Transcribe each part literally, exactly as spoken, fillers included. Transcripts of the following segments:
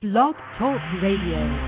Blog Talk Radio.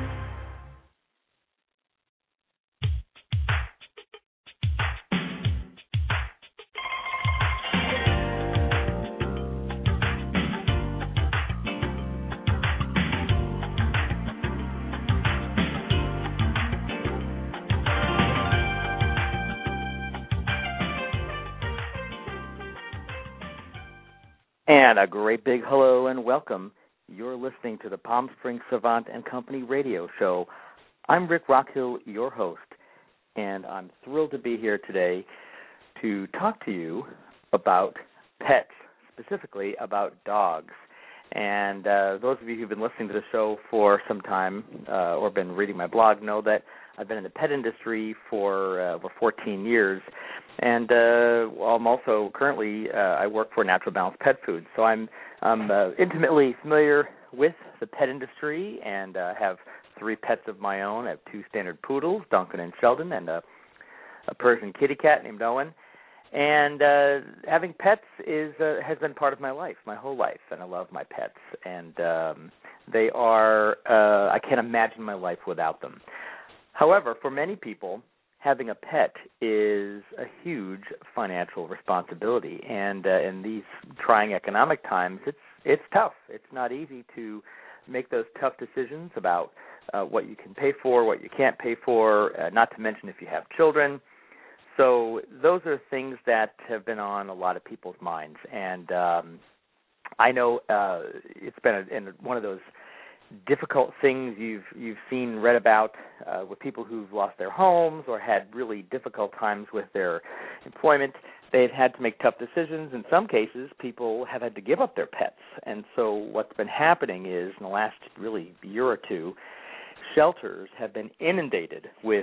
And a great big hello and welcome. You're listening to the Palm Springs Savant and Company radio show. I'm Rick Rockhill, your host, and I'm thrilled to be here today to talk to you about pets, specifically about dogs. And uh, those of you who've been listening to the show for some time uh, or been reading my blog know that I've been in the pet industry for uh, over fourteen years. And uh, I'm also currently, uh, I work for Natural Balance Pet Foods. So I'm, I'm uh, intimately familiar with the pet industry and uh, have three pets of my own. I have two standard poodles, Duncan and Sheldon, and a, a Persian kitty cat named Owen. And uh, having pets is uh, has been part of my life, my whole life, and I love my pets. And um, they are, uh, I can't imagine my life without them. However, for many people, having a pet is a huge financial responsibility, and uh, in these trying economic times, it's it's tough. It's not easy to make those tough decisions about uh, what you can pay for, what you can't pay for, uh, not to mention if you have children. So those are things that have been on a lot of people's minds, and um, I know uh, it's been a, in one of those difficult things you've you've seen, read about uh, with people who've lost their homes or had really difficult times with their employment. They've had to make tough decisions. In some cases, people have had to give up their pets. And so what's been happening is, in the last really year or two, shelters have been inundated with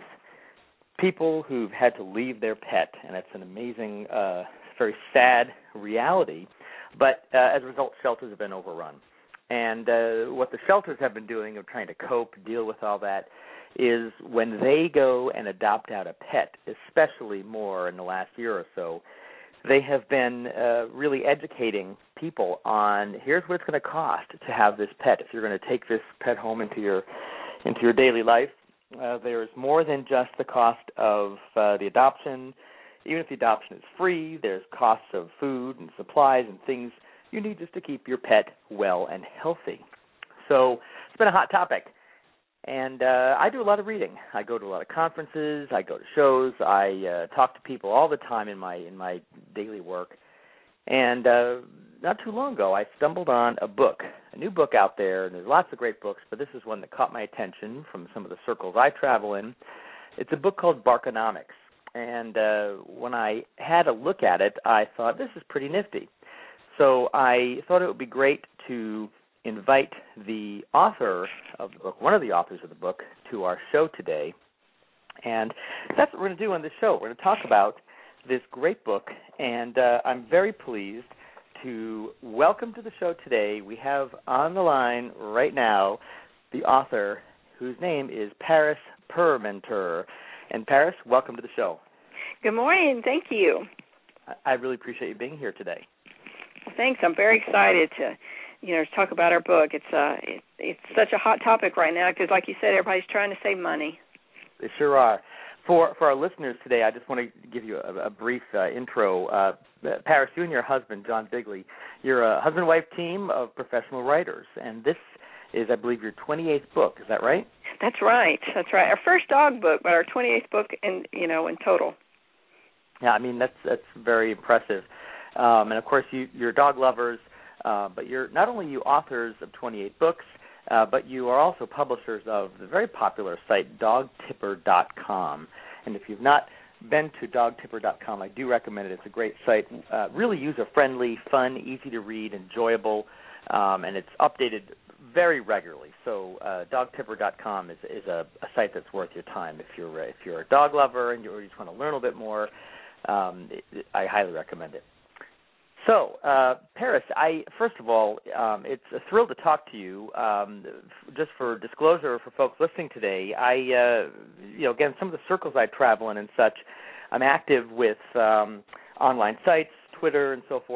people who've had to leave their pet, and it's an amazing, uh, very sad reality. But uh, as a result, shelters have been overrun. And uh, what the shelters have been doing of trying to cope, deal with all that, is when they go and adopt out a pet, especially more in the last year or so, they have been uh, really educating people on here's what it's going to cost to have this pet. If you're going to take this pet home into your into your daily life, uh, there's more than just the cost of uh, the adoption. Even if the adoption is free, there's costs of food and supplies and things you need just to keep your pet well and healthy. So it's been a hot topic. And uh, I do a lot of reading. I go to a lot of conferences. I go to shows. I uh, talk to people all the time in my in my daily work. And uh, not too long ago, I stumbled on a book, a new book out there. And there's lots of great books, but this is one that caught my attention from some of the circles I travel in. It's a book called Barkonomics. And uh, when I had a look at it, I thought, this is pretty nifty. So I thought it would be great to invite the author of the book, one of the authors of the book, to our show today. And that's what we're going to do on this show. We're going to talk about this great book, and uh, I'm very pleased to welcome to the show today, we have on the line right now the author whose name is Paris Parmenter. And Paris, welcome to the show. Good morning. Thank you. I really appreciate you being here today. Thanks. I'm very excited to, you know, talk about our book. It's uh, it, it's such a hot topic right now because, like you said, everybody's trying to save money. They sure are. For for our listeners today, I just want to give you a, a brief uh, intro. Uh, Paris, you and your husband, John Bigley, you're a husband-wife team of professional writers, and this is, I believe, your twenty-eighth book. Is that right? That's right. That's right. Our first dog book, but our twenty-eighth book, in you know, in total. Yeah, I mean that's that's very impressive. Um, and, of course, you, you're dog lovers, uh, but you're not only you authors of twenty-eight books, uh, but you are also publishers of the very popular site dog tipper dot com. And if you've not been to dog tipper dot com, I do recommend it. It's a great site, uh, really user-friendly, fun, easy to read, enjoyable, um, and it's updated very regularly. So uh, dog tipper dot com is, is a, a site that's worth your time. If you're, if you're a dog lover and you, or you just want to learn a little bit more, um, it, I highly recommend it. So, uh, Paris, I first of all, um, it's a thrill to talk to you. Um, just for disclosure for folks listening today, I, uh, you know, again, some of the circles I travel in and such, I'm active with um, online sites, Twitter, and so forth.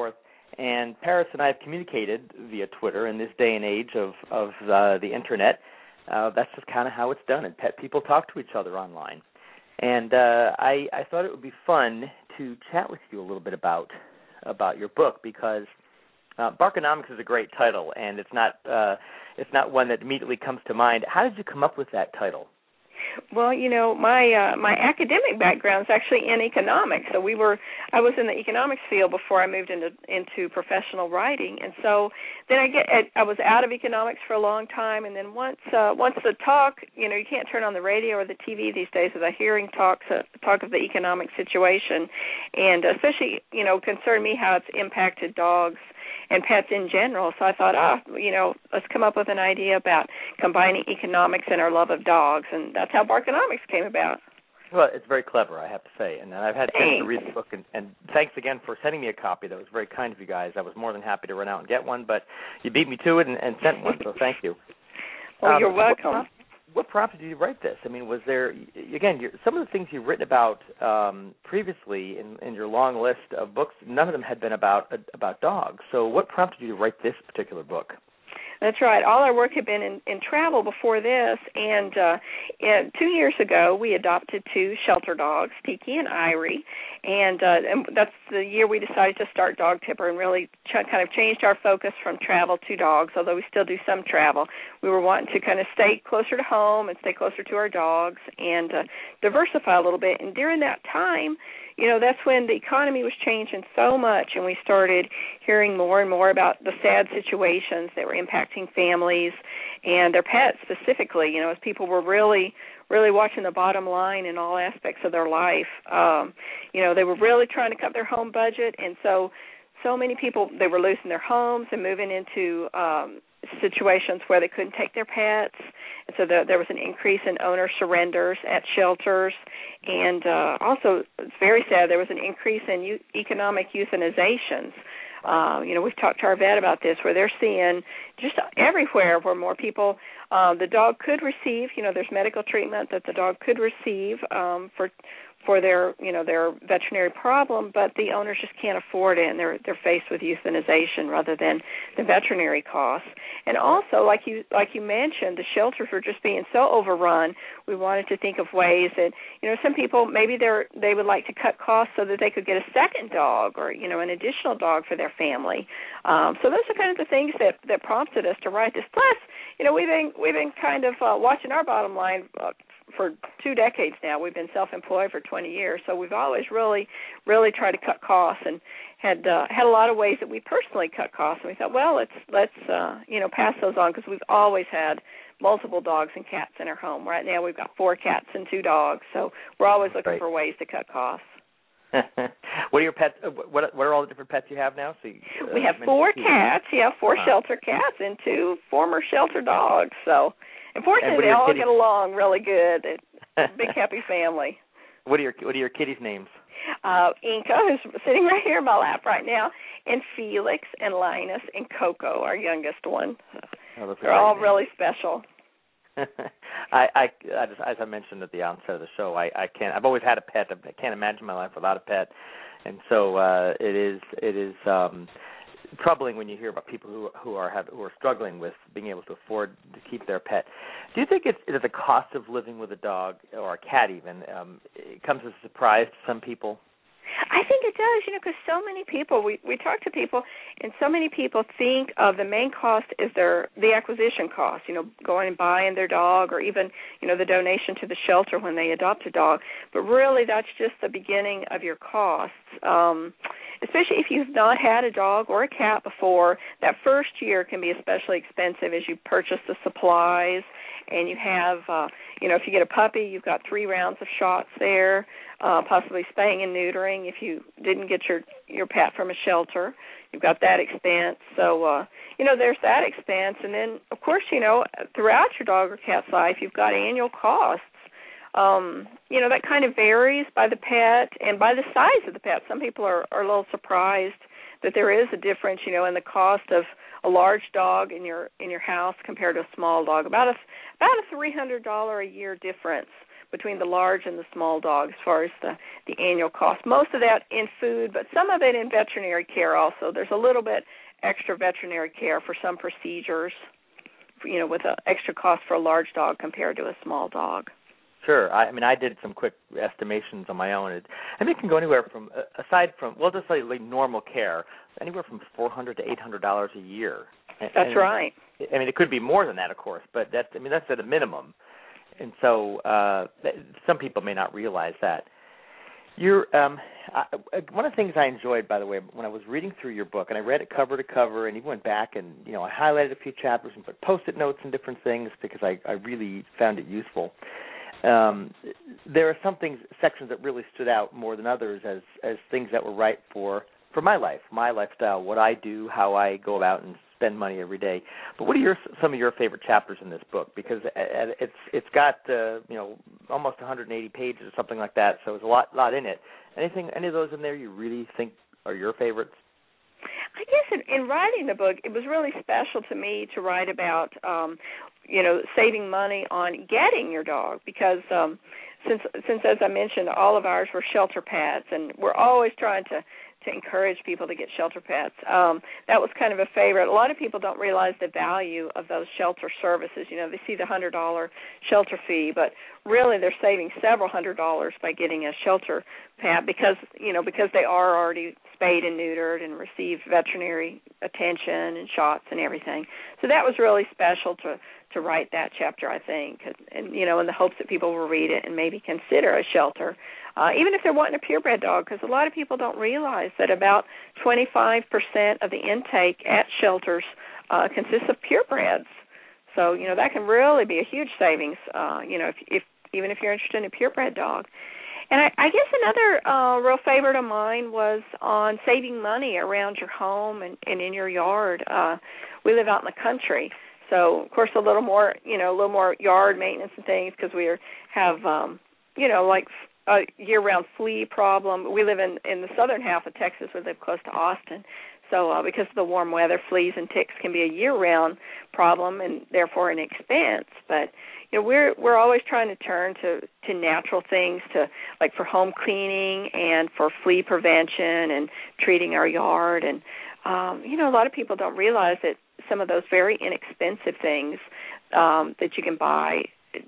And Paris and I have communicated via Twitter in this day and age of, of uh, the Internet. Uh, that's just kind of how it's done, and pet people talk to each other online. And uh, I, I thought it would be fun to chat with you a little bit about about your book, because uh, Barkonomics is a great title, and it's not uh, it's not one that immediately comes to mind. How did you come up with that title? Well, you know, my uh, my academic background is actually in economics. So we were, I was in the economics field before I moved into into professional writing, and so then I get, I was out of economics for a long time, and then once uh, once the talk, you know, you can't turn on the radio or the T V these days without hearing talks uh, talk of the economic situation, and especially, you know, concerned me how it's impacted dogs and pets in general. So I thought, ah, oh, you know, let's come up with an idea about combining economics and our love of dogs, and that's how Barkonomics came about. Well, it's very clever, I have to say, and I've had a chance to read the book, and, and thanks again for sending me a copy. That was very kind of you guys. I was more than happy to run out and get one, but you beat me to it and, and sent one, so thank you. Well, um, you're welcome. What, what prompted you to write this? I mean, was there, again, you're, some of the things you've written about um, previously in, in your long list of books, none of them had been about about dogs. So what prompted you to write this particular book? That's right. All our work had been in, in travel before this, and uh, in, two years ago we adopted two shelter dogs, Tiki and Irie, and, uh, and that's the year we decided to start Dog Tipper and really ch- kind of changed our focus from travel to dogs, although we still do some travel. We were wanting to kind of stay closer to home and stay closer to our dogs and uh, diversify a little bit, and during that time, you know, that's when the economy was changing so much, and we started hearing more and more about the sad situations that were impacting families and their pets specifically, you know, as people were really, really watching the bottom line in all aspects of their life. Um, you know, they were really trying to cut their home budget, and so so many people, they were losing their homes and moving into um, situations where they couldn't take their pets. And so the, there was an increase in owner surrenders at shelters. And uh, also, it's very sad, there was an increase in u- economic euthanizations. Uh, you know, we've talked to our vet about this, where they're seeing just everywhere where more people, uh, the dog could receive, you know, there's medical treatment that the dog could receive um, for for their, you know, their veterinary problem, but the owners just can't afford it, and they're they're faced with euthanization rather than the veterinary costs. And also, like you like you mentioned, the shelters were just being so overrun. We wanted to think of ways that, you know, some people maybe they're they would like to cut costs so that they could get a second dog or, you know, an additional dog for their family. Um, so those are kind of the things that, that prompted us to write this. Plus, you know, we've been we've been kind of uh, watching our bottom line uh, for two decades now. We've been self-employed for twenty years, so we've always really, really tried to cut costs, and had uh, had a lot of ways that we personally cut costs. And we thought, well, let's let's uh, you know pass those on, because we've always had multiple dogs and cats in our home. Right now, we've got four cats and two dogs, so we're always looking Right. for ways to cut costs. What are your pets? What what are all the different pets you have now? So you, uh, we have four cats. Yeah, four uh-huh. shelter cats and two former shelter dogs. So, unfortunately, they all kitties? get along really good. It's a big happy family. What are your What are your kitties' names? Uh, Inca, who's sitting right here in my lap right now, and Felix and Linus and Coco, our youngest one. Oh, they're all names. Really special. I, I, I just, as I mentioned at the onset of the show, I, I can't. I've always had a pet. I can't imagine my life without a pet, and so uh, it is. It is um, troubling when you hear about people who who are have, who are struggling with being able to afford to keep their pet. Do you think it's that the cost of living with a dog or a cat even um, it comes as a surprise to some people? I think it does, you know, because so many people, we, we talk to people, and so many people think of the main cost is their the acquisition cost, you know, going and buying their dog, or even, you know, the donation to the shelter when they adopt a dog. But really, that's just the beginning of your costs. Um, especially if you've not had a dog or a cat before, that first year can be especially expensive as you purchase the supplies, and you have, uh, you know, if you get a puppy, you've got three rounds of shots there, uh, possibly spaying and neutering if you didn't get your, your pet from a shelter. You've got that expense. So, uh, you know, there's that expense. And then, of course, you know, throughout your dog or cat's life, you've got annual costs. Um, you know, that kind of varies by the pet and by the size of the pet. Some people are, are a little surprised that there is a difference, you know, in the cost of a large dog in your in your house compared to a small dog. About a about a three hundred dollars a year difference between the large and the small dog as far as the, the annual cost. Most of that in food, but some of it in veterinary care also. There's a little bit extra veterinary care for some procedures, you know, with an extra cost for a large dog compared to a small dog. Sure. I, I mean, I did some quick estimations on my own. It, I mean, it can go anywhere from, aside from, well, just like, like normal care, anywhere from four hundred dollars to eight hundred dollars a year. That's and, right. I mean, it could be more than that, of course, but that's, I mean, that's at a minimum. And so uh, some people may not realize that. You're, um, I, one of the things I enjoyed, by the way, when I was reading through your book, and I read it cover to cover, and even went back and, you know, I highlighted a few chapters and put Post-it notes and different things because I, I really found it useful. Um, there are some things, sections that really stood out more than others as, as things that were right for, for my life, my lifestyle, what I do, how I go about and spend money every day. But what are your, some of your favorite chapters in this book? Because it's it's got uh, you know almost one hundred eighty pages or something like that, so there's a lot lot in it. Anything, any of those in there you really think are your favorites? I guess in, in writing the book, it was really special to me to write about, um, you know, saving money on getting your dog because um, since, since, as I mentioned, all of ours were shelter pets, and we're always trying to, to encourage people to get shelter pets. Um, that was kind of a favorite. A lot of people don't realize the value of those shelter services. You know, they see the one hundred dollars shelter fee, but really they're saving several hundred dollars by getting a shelter pet because, you know, because they are already spayed and neutered and received veterinary attention and shots and everything. So that was really special to, to write that chapter, I think, and, you know, in the hopes that people will read it and maybe consider a shelter, uh, even if they're wanting a purebred dog, because a lot of people don't realize that about twenty-five percent of the intake at shelters uh, consists of purebreds. So, you know, that can really be a huge savings, uh, you know, if, if even if you're interested in a purebred dog. And I, I guess another uh, real favorite of mine was on saving money around your home and, and in your yard. Uh, we live out in the country, so of course a little more, you know, a little more yard maintenance and things because we are, have, um, you know, like a year-round flea problem. We live in, in the southern half of Texas. We live close to Austin. So uh, because of the warm weather, fleas and ticks can be a year-round problem and therefore an expense. But you know, we're we're always trying to turn to, to natural things, to like for home cleaning and for flea prevention and treating our yard. And um, you know, a lot of people don't realize that some of those very inexpensive things um, that you can buy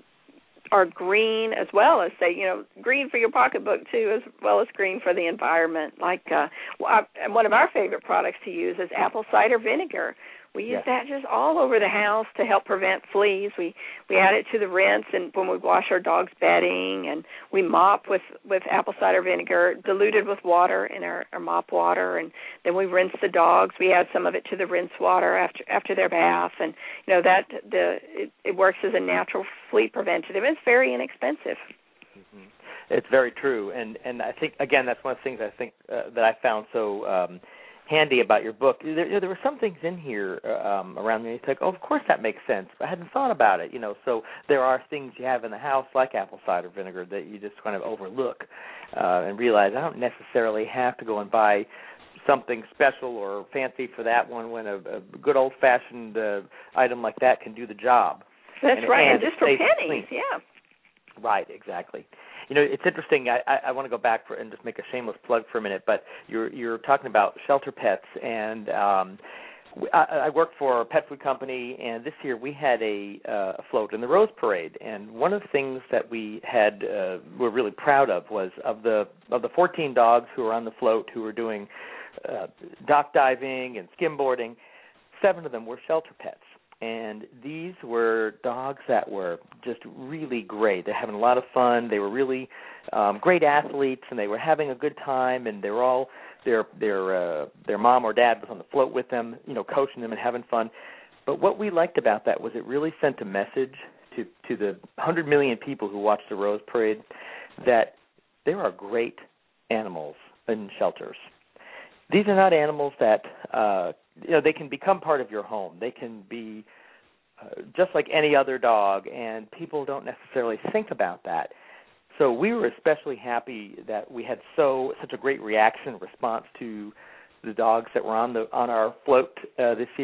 are green as well as, say, you know, green for your pocketbook, too, as well as green for the environment. Like uh, one of our favorite products to use is apple cider vinegar. We use yes. that just all over the house to help prevent fleas. We we add it to the rinse and when we wash our dog's bedding, and we mop with, with apple cider vinegar diluted with water in our, our mop water, and then we rinse the dogs. We add some of it to the rinse water after after their bath, and you know that the it, it works as a natural flea preventative. It's very inexpensive. Mm-hmm. It's very true, and and I think again that's one of the things I think uh, that I found so. Um, handy about your book. There, you know, there were some things in here um, around me. It's like, oh, of course that makes sense. I hadn't thought about it, you know. So there are things you have in the house like apple cider vinegar that you just kind of overlook uh, and realize I don't necessarily have to go and buy something special or fancy for that one when a, a good old-fashioned uh, item like that can do the job. That's and, right, and and just for pennies, clean. yeah. Right, exactly. You know, it's interesting. I, I, I want to go back for, and just make a shameless plug for a minute, but you're you're talking about shelter pets, and um, I, I work for a pet food company, and this year we had a, uh, a float in the Rose Parade, and one of the things that we had uh, we're really proud of was of the of the fourteen dogs who were on the float who were doing uh, dock diving and skimboarding. Seven of them were shelter pets. And these were dogs that were just really great. They're having a lot of fun. They were really um, great athletes, and they were having a good time. And they were all their their uh, their mom or dad was on the float with them, you know, coaching them and having fun. But what we liked about that was it really sent a message to to the one hundred million people who watched the Rose Parade that there are great animals in shelters. These are not animals that, uh, you know, they can become part of your home. They can be uh, just like any other dog, and people don't necessarily think about that. So we were especially happy that we had so such a great reaction, response to the dogs that were on the on our float uh, this year,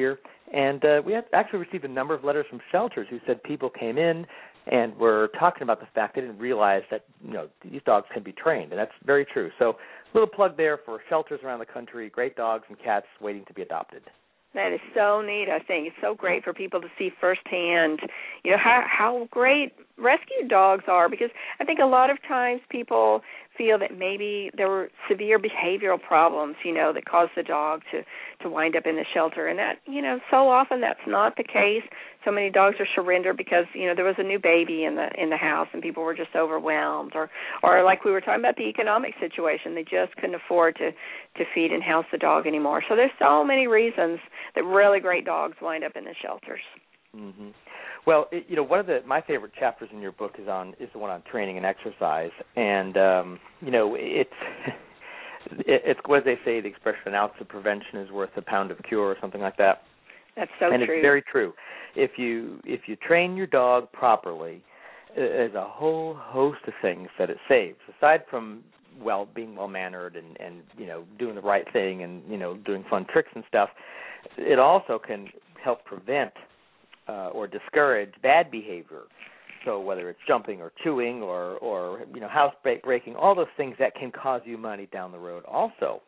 And uh, we have actually received a number of letters from shelters who said people came in and were talking about the fact they didn't realize that, you know, these dogs can be trained, and that's very true. So a little plug there for shelters around the country, great dogs and cats waiting to be adopted. That is so neat, I think. It's so great for people to see firsthand, you know, how how great rescue dogs are, because I think a lot of times people feel that maybe there were severe behavioral problems, you know, that caused the dog to, to wind up in the shelter. And that, you know, so often that's not the case. So many dogs are surrendered because, you know, there was a new baby in the in the house and people were just overwhelmed. Or, or like we were talking about the economic situation, they just couldn't afford to, to feed and house the dog anymore. So there's so many reasons that really great dogs wind up in the shelters. Mm-hmm. Well, it, you know, one of the my favorite chapters in your book is on is the one on training and exercise, and um, you know, it's it, it's what they say, the expression "an ounce of prevention is worth a pound of cure" or something like that. That's so and true. And it's very true. If you if you train your dog properly, there's a whole host of things that it saves. Aside from well being well mannered and, and you know doing the right thing and you know doing fun tricks and stuff, it also can help prevent uh, or discourage bad behavior. So whether it's jumping or chewing or or you know house breaking, all those things that can cause you money down the road also.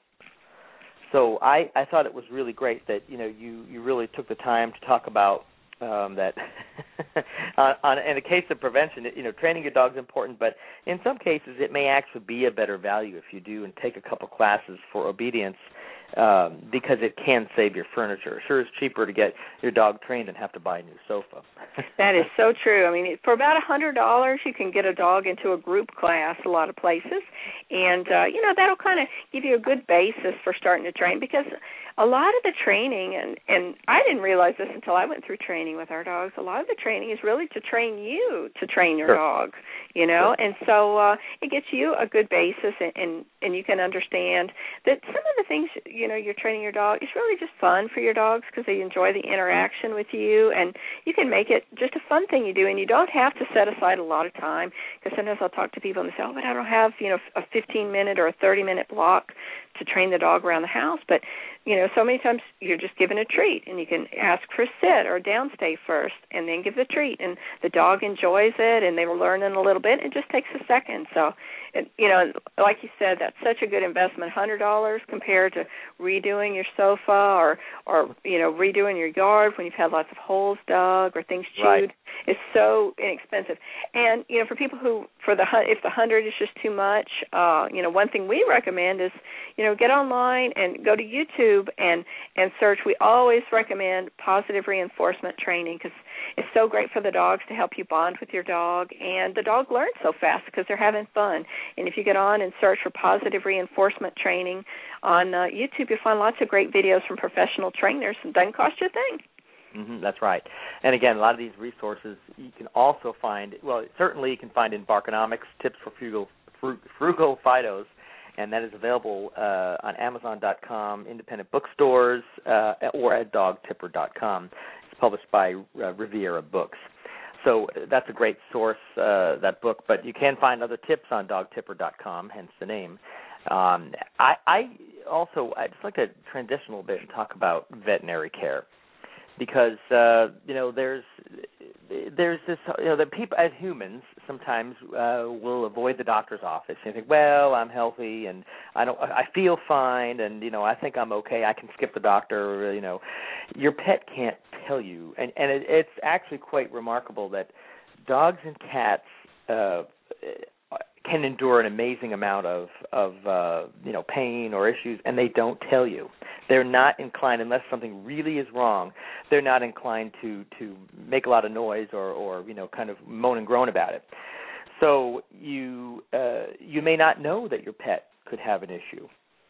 So I, I thought it was really great that you know you, you really took the time to talk about um, that. on, on, in the case of prevention, you know, training your dog is important, but in some cases it may actually be a better value if you do and take a couple classes for obedience, um, because it can save your furniture. It sure is cheaper to get your dog trained than have to buy a new sofa. That is so true. I mean, for about one hundred dollars, you can get a dog into a group class a lot of places, and, uh, you know, that'll kind of give you a good basis for starting to train, because a lot of the training, and, and I didn't realize this until I went through training with our dogs, a lot of the training is really to train you to train your sure. dog, you know, sure. and so uh, it gets you a good basis, and, and, and you can understand that some of the things, you know, you're training your dog, it's really just fun for your dogs because they enjoy the interaction with you, and you can make it just a fun thing you do, and you don't have to set aside a lot of time, because sometimes I'll talk to people and they say, oh, but I don't have, you know, a fifteen-minute or a thirty-minute block to train the dog around the house. But, you know, so many times you're just given a treat, and you can ask for a sit or a downstay first and then give the treat, and the dog enjoys it, and they will learn in a little bit. It just takes a second. So, it, you know, like you said, that's such a good investment, one hundred dollars compared to redoing your sofa or, or, you know, redoing your yard when you've had lots of holes dug or things chewed. Right. It's so inexpensive. And, you know, for people who, for the if the one hundred is just too much, uh, you know, one thing we recommend is, you know, get online and go to YouTube and, and search. We always recommend positive reinforcement training because it's so great for the dogs to help you bond with your dog. And the dog learns so fast because they're having fun. And if you get on and search for positive reinforcement training on uh, YouTube, you'll find lots of great videos from professional trainers. It doesn't cost you a thing. Mm-hmm, that's right. And again, a lot of these resources you can also find, well, certainly you can find in Barkonomics, Tips for Frugal, Frugal Fidos, and that is available uh, on Amazon dot com, independent bookstores, uh, or at dog tipper dot com. It's published by uh, Riviera Books. So that's a great source, uh, that book, but you can find other tips on dog tipper dot com, hence the name. Um, I, I also, I'd just like to transition a little bit and talk about veterinary care. Because uh, you know, there's there's this, you know, that people as humans sometimes uh, will avoid the doctor's office and think, well, I'm healthy and I don't, I feel fine, and you know, I think I'm okay. I can skip the doctor. You know, your pet can't tell you, and and it, it's actually quite remarkable that dogs and cats uh, can endure an amazing amount of of uh, you know, pain or issues, and they don't tell you. They're not inclined, unless something really is wrong, they're not inclined to, to make a lot of noise or, or, you know, kind of moan and groan about it. So you uh, you may not know that your pet could have an issue.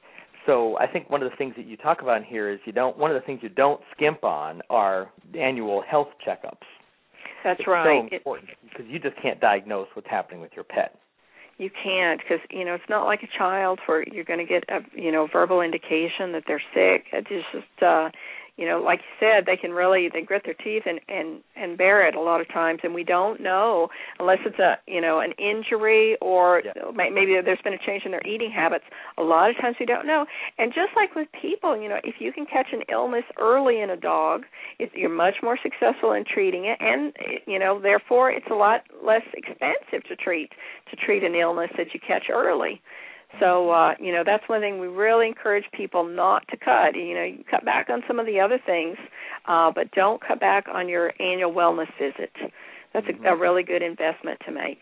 So I think one of the things that you talk about in here is you don't. One of the things you don't skimp on are annual health checkups. That's it's right. So important because you just can't diagnose what's happening with your pet. You can't, because, you know, it's not like a child where you're going to get a, you know, verbal indication that they're sick. It's just, uh, you know, like you said, they can really, they grit their teeth and, and, and bear it a lot of times, and we don't know unless it's a, you know, an injury or yeah. maybe there's been a change in their eating habits. A lot of times we don't know. And just like with people, you know, if you can catch an illness early in a dog, it's, you're much more successful in treating it, and, you know, therefore it's a lot less expensive to treat, to treat an illness that you catch early. So, uh, you know, that's one thing we really encourage people not to cut. You know, you cut back on some of the other things, uh, but don't cut back on your annual wellness visit. That's a, a really good investment to make.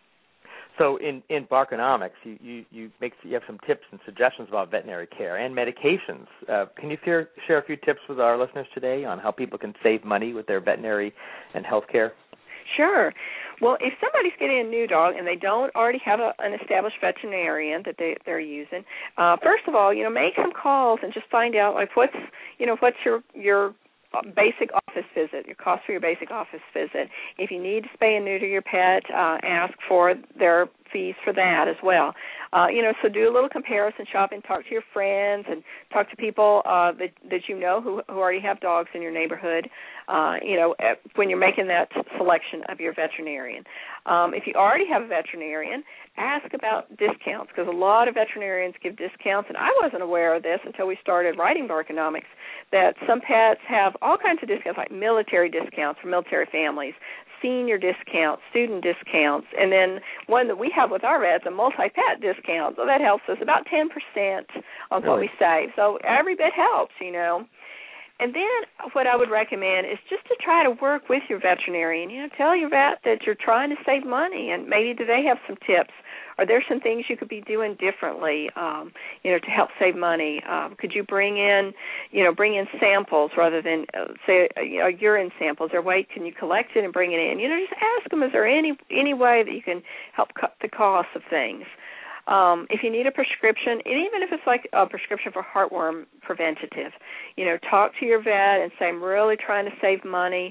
So in, in Barkonomics, you, you, you, make, you have some tips and suggestions about veterinary care and medications. Uh, can you share, share a few tips with our listeners today on how people can save money with their veterinary and health care? Sure. Well, if somebody's getting a new dog and they don't already have a, an established veterinarian that they, they're using, uh, first of all, you know, make some calls and just find out, like, what's, you know, what's your, your basic office visit, your cost for your basic office visit. If you need to spay and neuter your pet, uh, ask for their fees for that as well. Uh, you know, so do a little comparison shopping, talk to your friends, and talk to people uh, that that you know who who already have dogs in your neighborhood. Uh, you know, when you're making that selection of your veterinarian. Um, if you already have a veterinarian, ask about discounts, because a lot of veterinarians give discounts, and I wasn't aware of this until we started writing Barkonomics, that some pets have all kinds of discounts, like military discounts for military families, senior discounts, student discounts, and then one that we have with our vets, a multi-pet discount. So that helps us about ten percent on what really? we save. So every bit helps, you know. And then what I would recommend is just to try to work with your veterinarian. You know, tell your vet that you're trying to save money, and maybe do they have some tips? Are there some things you could be doing differently, um, you know, to help save money? Um, could you bring in, you know, bring in samples rather than, uh, say, uh, you know, urine samples? Or wait, can you collect it and bring it in? You know, just ask them, is there any any way that you can help cut the cost of things? Um, if you need a prescription, and even if it's like a prescription for heartworm preventative, you know, talk to your vet and say, I'm really trying to save money.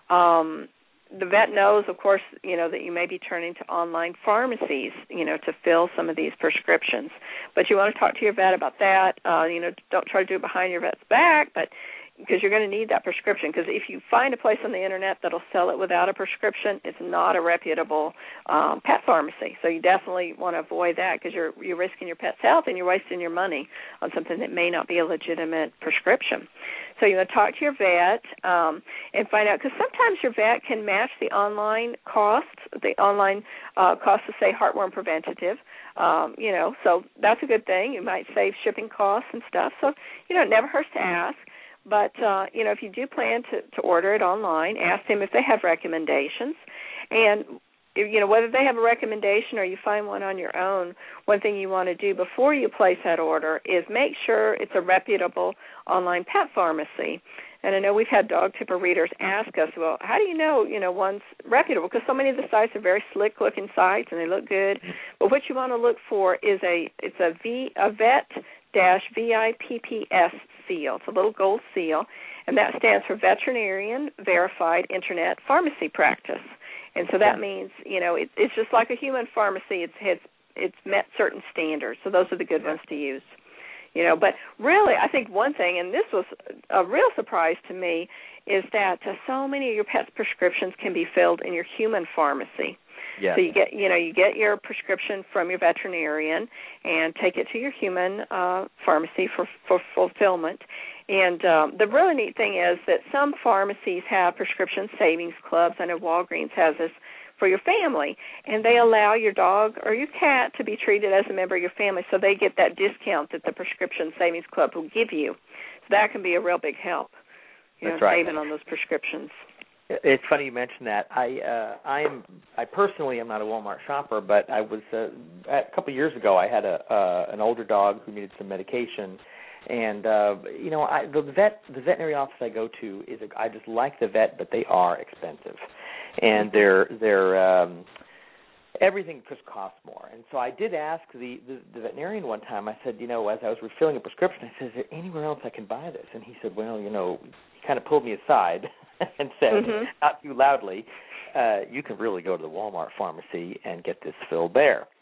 Um, the vet knows, of course, you know, that you may be turning to online pharmacies, you know, to fill some of these prescriptions. But you want to talk to your vet about that. Uh, you know, don't try to do it behind your vet's back, but because you're going to need that prescription. Because if you find a place on the internet that'll sell it without a prescription, it's not a reputable um, pet pharmacy. So you definitely want to avoid that, because you're you're risking your pet's health and you're wasting your money on something that may not be a legitimate prescription. So you want to talk to your vet um, and find out, because sometimes your vet can match the online costs, the online uh, cost of, say, heartworm preventative. Um, you know, so that's a good thing. You might save shipping costs and stuff. So, you know, it never hurts to ask. But, uh, you know, if you do plan to, to order it online, ask them if they have recommendations. And, you know, whether they have a recommendation or you find one on your own, one thing you want to do before you place that order is make sure it's a reputable online pet pharmacy. And I know we've had dog tipper readers ask us, well, how do you know, you know, one's reputable? Because so many of the sites are very slick-looking sites and they look good. But what you want to look for is a it's a V a vet dash V I P P S seal. It's a little gold seal, and that stands for Veterinarian Verified Internet Pharmacy Practice. And so that means, you know, it, it's just like a human pharmacy. It's, it's it's met certain standards. So those are the good ones to use. You know, but really, I think one thing, and this was a real surprise to me, is that uh, so many of your pet's prescriptions can be filled in your human pharmacy. Yes. So you get, you know, you get your prescription from your veterinarian and take it to your human uh, pharmacy for, for fulfillment. And um, the really neat thing is that some pharmacies have prescription savings clubs. I know Walgreens has this for your family, and they allow your dog or your cat to be treated as a member of your family, so they get that discount that the prescription savings club will give you. So that can be a real big help, you That's know, right. saving on those prescriptions. It's funny you mentioned that. I uh, I'm I personally am not a Walmart shopper, but I was uh, a couple of years ago. I had a uh, an older dog who needed some medication, and uh, you know, I, the vet the veterinary office I go to is a, I just like the vet, but they are expensive, and they're they're um, everything just costs more. And so I did ask the, the the veterinarian one time. I said, you know, as I was refilling a prescription, I said, is there anywhere else I can buy this? And he said, well, you know, he kind of pulled me aside and said, mm-hmm. not too loudly, uh, you can really go to the Walmart pharmacy and get this filled there.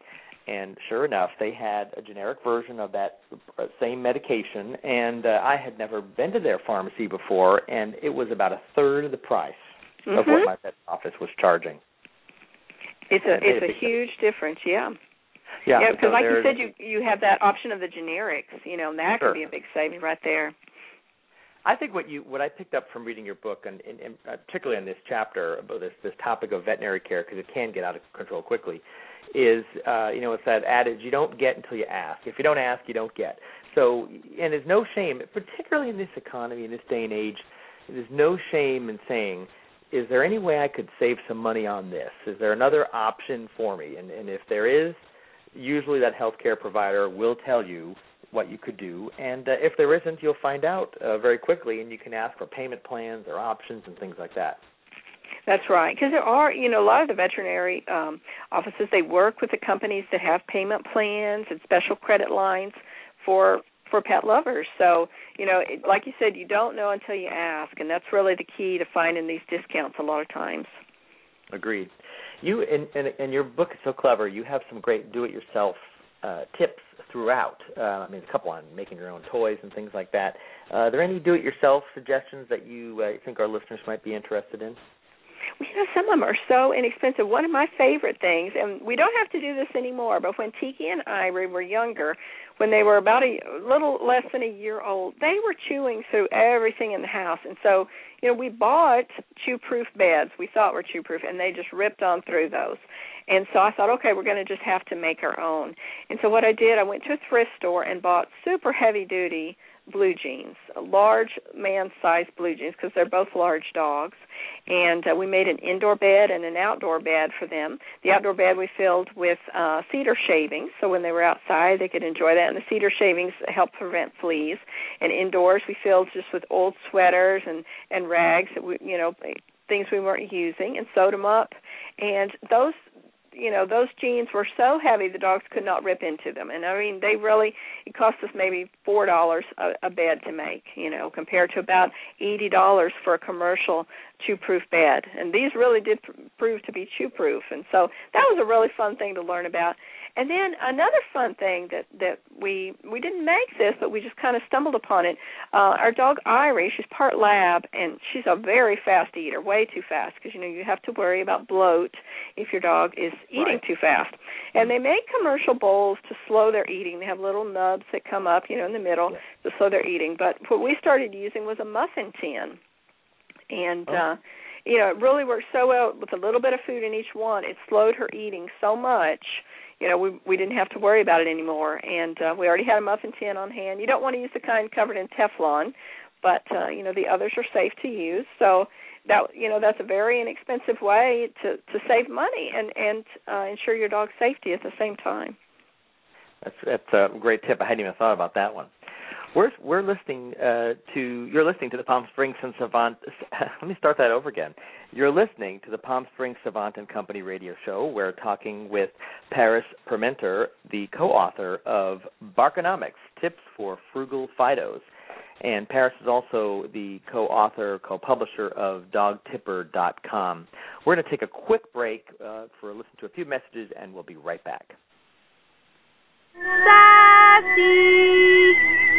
And sure enough, they had a generic version of that same medication, and uh, I had never been to their pharmacy before, and it was about a third of the price mm-hmm. of what my vet office was charging. It's a it's a huge difference, yeah. Yeah, yeah, because so like you said, you you have that option of the generics, you know, and that sure. could be a big saving right there. I think what you what I picked up from reading your book, and, and, and particularly in this chapter about this this topic of veterinary care, because it can get out of control quickly, is uh, you know it's that adage: you don't get until you ask. If you don't ask, you don't get. So, and there's no shame, particularly in this economy, in this day and age, there's no shame in saying, is there any way I could save some money on this? Is there another option for me? And, and if there is, usually that healthcare provider will tell you what you could do. And uh, if there isn't, you'll find out uh, very quickly, and you can ask for payment plans or options and things like that. That's right, because there are, you know, a lot of the veterinary um, offices, they work with the companies that have payment plans and special credit lines for for pet lovers. So, you know, it, like you said, you don't know until you ask, and that's really the key to finding these discounts a lot of times. Agreed. You and, and, and your book is so clever. You have some great do-it-yourself uh, tips throughout. Uh, I mean, a couple on making your own toys and things like that. Uh, are there any do-it-yourself suggestions that you uh, think our listeners might be interested in? Well, you know, some of them are so inexpensive. One of my favorite things, and we don't have to do this anymore, but when Tiki and Irie were younger, when they were about a little less than a year old, they were chewing through everything in the house. And so, you know, we bought chew-proof beds we thought were chew-proof, and they just ripped on through those. And so I thought, okay, we're going to just have to make our own. And so what I did, I went to a thrift store and bought super heavy-duty blue jeans, large man-sized blue jeans, because they're both large dogs. And uh, we made an indoor bed and an outdoor bed for them. The outdoor bed we filled with uh, cedar shavings, so when they were outside they could enjoy that. And the cedar shavings help prevent fleas. And indoors we filled just with old sweaters and, and rags, that we, you know, things we weren't using, and sewed them up. And those You know, those jeans were so heavy the dogs could not rip into them. And, I mean, they really, it cost us maybe four dollars a, a bed to make, you know, compared to about eighty dollars for a commercial chew-proof bed. And these really did pr- prove to be chew-proof. And so that was a really fun thing to learn about. And then another fun thing that, that we we didn't make this, but we just kind of stumbled upon it. Uh, our dog Irie, she's part lab, and she's a very fast eater, way too fast, because, you know, you have to worry about bloat if your dog is eating right. too fast. And they make commercial bowls to slow their eating. They have little nubs that come up, you know, in the middle yeah. to slow their eating. But what we started using was a muffin tin. And, oh. uh, you know, it really worked so well with a little bit of food in each one. It slowed her eating so much. You know, we we didn't have to worry about it anymore, and uh, we already had a muffin tin on hand. You don't want to use the kind covered in Teflon, but uh, you know the others are safe to use. So that you know that's a very inexpensive way to, to save money and and uh, ensure your dog's safety at the same time. That's that's a great tip. I hadn't even thought about that one. We're we're listening uh, to you're listening to the Palm Springs and Savant. Let me start that over again. You're listening to the Palm Springs Savant and Company radio show. We're talking with Paris Parmenter, the co-author of Barkonomics: Tips for Frugal Fidos, and Paris is also the co-author, co-publisher of dog tipper dot com. We're going to take a quick break uh, for a listen to a few messages, and we'll be right back. Sassy!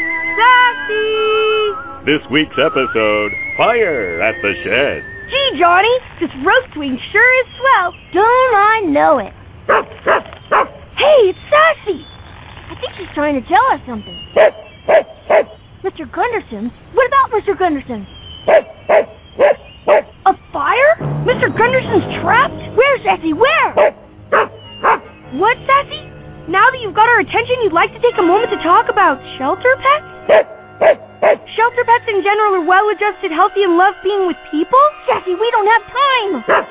Sassy! This week's episode, Fire at the Shed. Gee, Johnny, this roast wing sure is swell. Don't I know it? Hey, it's Sassy. I think he's trying to tell us something. Mister Gunderson? What about Mister Gunderson? A fire? Mister Gunderson's trapped? Where, Sassy, where? What, Sassy? Now that you've got our attention, you'd like to take a moment to talk about shelter pets? Shelter pets in general are well-adjusted, healthy, and love being with people? Sassy, we don't have time!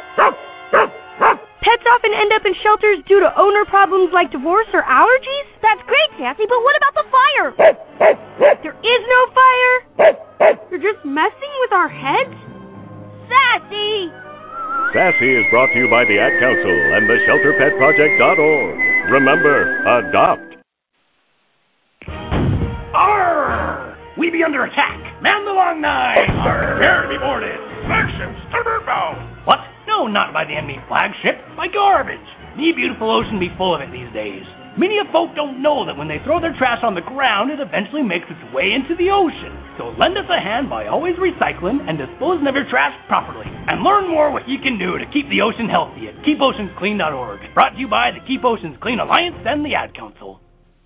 Pets often end up in shelters due to owner problems like divorce or allergies? That's great, Sassy, but what about the fire? There is no fire? You're just messing with our heads? Sassy! Sassy is brought to you by the Ad Council and the shelter pet project dot org. Remember, adopt. Arr! We be under attack. Man the long knife. Arr! Prepare to be boarded. Action, starboard bow. What? No, not by the enemy flagship. By garbage. The beautiful ocean be full of it these days. Many of folk don't know that when they throw their trash on the ground, it eventually makes its way into the ocean. So lend us a hand by always recycling and disposing of your trash properly. And learn more what you can do to keep the ocean healthy at keep oceans clean dot org. Brought to you by the Keep Oceans Clean Alliance and the Ad Council.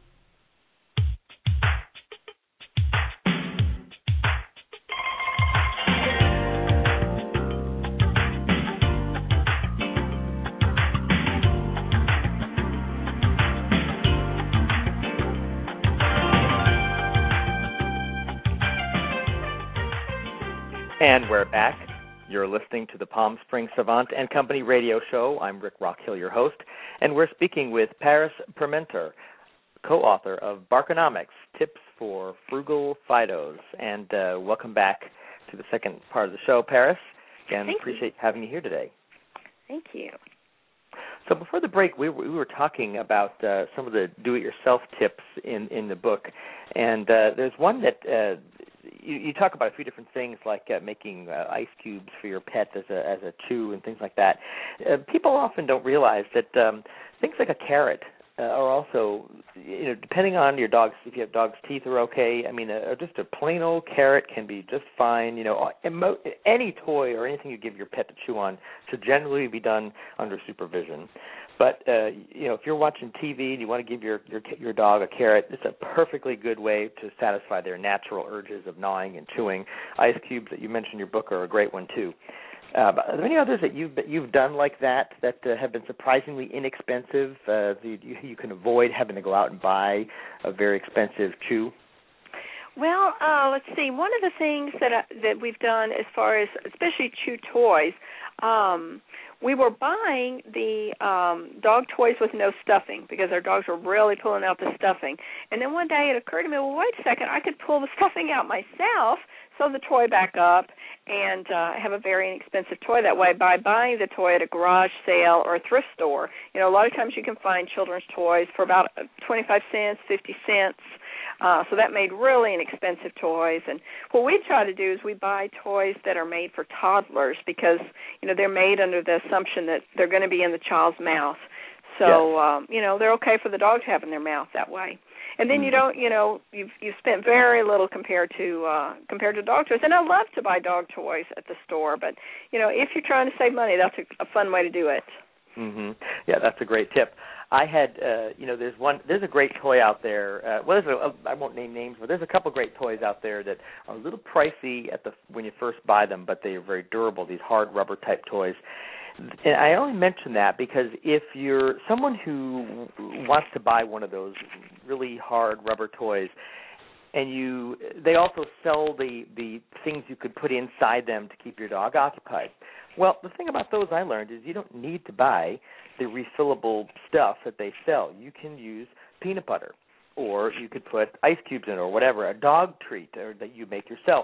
And we're back. You're listening to the Palm Springs Savant and Company radio show. I'm Rick Rockhill, your host, and we're speaking with Paris Parmenter, co-author of Barkonomics, Tips for Frugal Fidos. And uh, welcome back to the second part of the show, Paris. And Thank appreciate you. having you here today. Thank you. So before the break, we were, we were talking about uh, some of the do-it-yourself tips in, in the book, and uh, there's one that uh, you, you talk about a few different things, like uh, making uh, ice cubes for your pet as a as a chew and things like that. Uh, people often don't realize that um, things like a carrot uh, are also, you know, depending on your dog's, if you have dog's teeth are okay. I mean, uh, just a plain old carrot can be just fine. You know, any toy or anything you give your pet to chew on should generally be done under supervision. But, uh, you know, if you're watching T V and you want to give your, your your dog a carrot, it's a perfectly good way to satisfy their natural urges of gnawing and chewing. Ice cubes that you mentioned in your book are a great one, too. Uh, are there any others that you've, that you've done like that that uh, have been surprisingly inexpensive? Uh, you, you can avoid having to go out and buy a very expensive chew? Well, uh, let's see. One of the things that uh, that we've done as far as, especially chew toys, um, we were buying the um, dog toys with no stuffing because our dogs were really pulling out the stuffing. And then one day it occurred to me, well, wait a second, I could pull the stuffing out myself, sew the toy back up, and uh, have a very inexpensive toy that way by buying the toy at a garage sale or a thrift store. You know, a lot of times you can find children's toys for about twenty-five cents, fifty cents. Uh, so that made really inexpensive toys. And what we try to do is we buy toys that are made for toddlers because, you know, they're made under the assumption that they're going to be in the child's mouth. So, yes. um, you know, they're okay for the dog to have in their mouth that way. And then mm-hmm. you don't, you know, you've you've spent very little compared to uh, compared to dog toys. And I love to buy dog toys at the store, but you know, if you're trying to save money, that's a, a fun way to do it. Mm-hmm. Yeah, that's a great tip. I had, uh, you know, there's one, there's a great toy out there. Uh, well, there's a, I won't name names, but there's a couple great toys out there that are a little pricey at the when you first buy them, but they are very durable. These hard rubber type toys. And I only mention that because if you're someone who wants to buy one of those really hard rubber toys, and you, they also sell the, the things you could put inside them to keep your dog occupied. Well, the thing about those I learned is you don't need to buy the refillable stuff that they sell. You can use peanut butter, or you could put ice cubes in, or whatever, a dog treat or that you make yourself.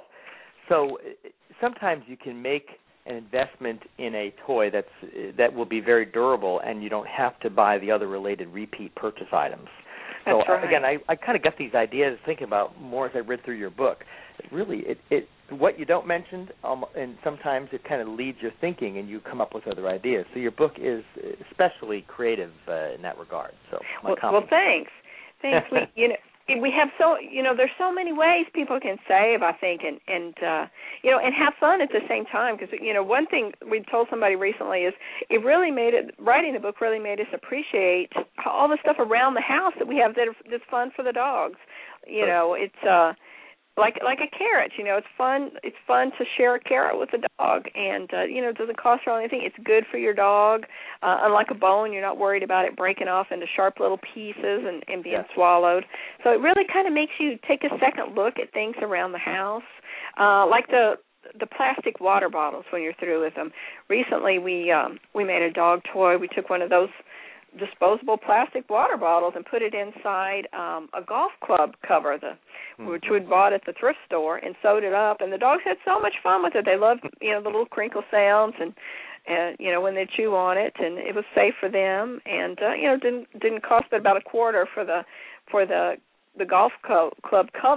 So sometimes you can make an investment in a toy that's that will be very durable, and you don't have to buy the other related repeat purchase items. That's so right. again, I, I kind of got these ideas thinking about more as I read through your book. Really, it, it what you don't mention, um, and sometimes it kind of leads your thinking, and you come up with other ideas. So your book is especially creative uh, in that regard. So my well, well, thanks, thanks. we, you know. We have so, you know, there's so many ways people can save, I think, and, and uh, you know, and have fun at the same time. Because, you know, one thing we told somebody recently is it really made it, writing the book really made us appreciate all the stuff around the house that we have that are, that's fun for the dogs. You know, it's uh, like like a carrot. You know, it's fun. It's fun to share a carrot with a dog, and uh, you know, it doesn't cost you anything. It's good for your dog. Uh, unlike a bone, you're not worried about it breaking off into sharp little pieces and, and being yeah. swallowed. So it really kind of makes you take a second look at things around the house, uh, like the the plastic water bottles when you're through with them. Recently, we um, we made a dog toy. We took one of those disposable plastic water bottles and put it inside um, a golf club cover, the mm-hmm. which we'd bought at the thrift store, and sewed it up. And the dogs had so much fun with it. They loved, you know, the little crinkle sounds and, and you know, when they chew on it. And it was safe for them. And uh, you know, didn't didn't cost but about a quarter for the for the the golf co- club cover.